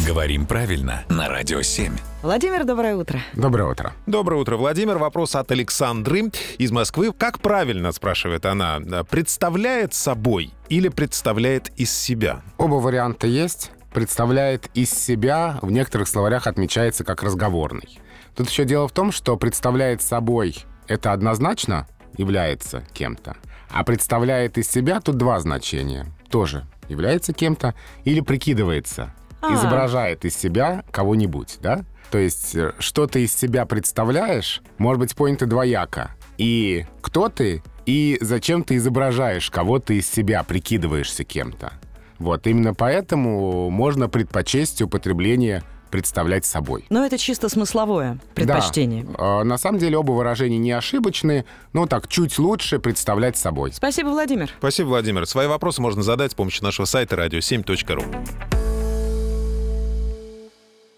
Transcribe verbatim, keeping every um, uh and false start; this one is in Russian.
Говорим правильно на Радио семь. Владимир, доброе утро. Доброе утро. Доброе утро, Владимир. Вопрос от Александры из Москвы. Как правильно, спрашивает она, представляет собой или представляет из себя? Оба варианта есть. Представляет из себя в некоторых словарях отмечается как разговорный. Тут еще дело в том, что представляет собой это однозначно является кем-то, а представляет из себя тут два значения. Тоже является кем-то или прикидывается, А. изображает из себя кого-нибудь, да? То есть что ты из себя представляешь, может быть понято двояко. И кто ты, и зачем ты изображаешь, кого ты из себя прикидываешься кем-то. Вот, именно поэтому можно предпочесть употребление «представлять собой». Но это чисто смысловое предпочтение. Да. На самом деле оба выражения не ошибочные, но так чуть лучше представлять собой. Спасибо, Владимир. Спасибо, Владимир. Свои вопросы можно задать с помощью нашего сайта радио семь точка ру.